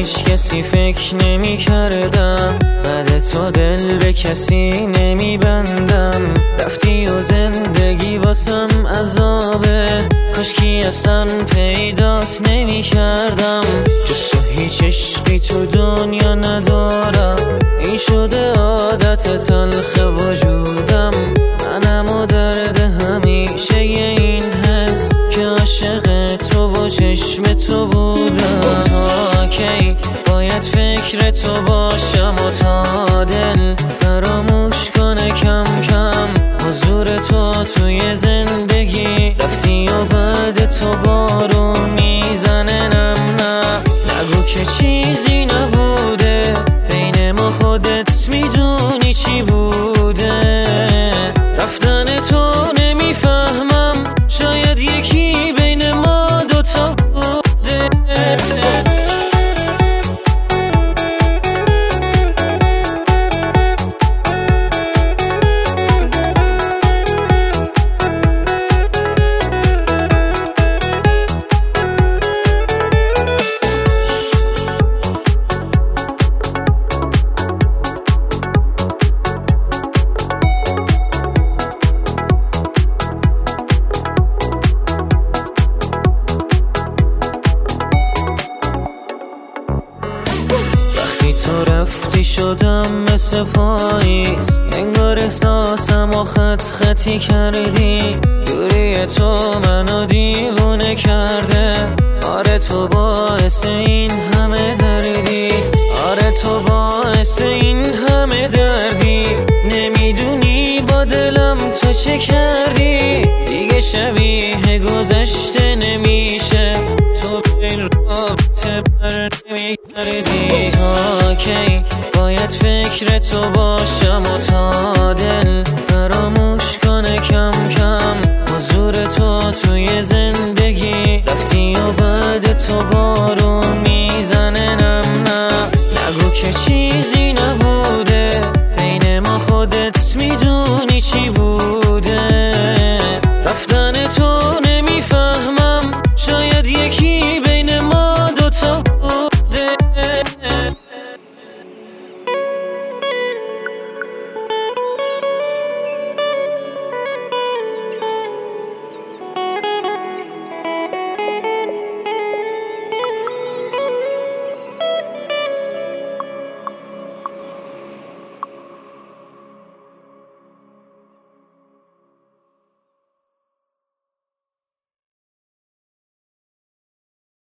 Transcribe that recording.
هیچ کسی فکر نمی کردم، بعد تو دل به کسی نمی بندم. رفتی و زندگی واسم عذابه، کاشکی اصلا پیدات نمی کردم. جز تو هیچ عشقی تو دنیا ندارم، این شده عادت تلخ وجودم. منم و درد همیشه این حس که عاشق تو و چشم تو بودم. تا کی باید فکر تو باشم و تا دل فراموش کنه کم کم حضور تو توی زندگی؟ رفتی و بعد تو بارون میزنه نم نه. نگو که چیزی نبوده بین ما، خودت میدونی چی بوده. رفتن تو نمیفهمم، شاید یکی بین ما دوتا بوده. تو رفتی شدم مثل پاییز، انگار احساسم و خط خطی کردی. دوری تو منو دیوونه کرده، آره تو باعث این همه دردی. آره تو باعث این همه دردی. نمیدونی با دلم تو چه کردی، دیگه شبیه گذشته نمیشه. تو به این رابطه بر نمیگردی. تا کی باید فکر تو باشم و تا دل فراموش کنه کم کم حضور تو توی زندگی؟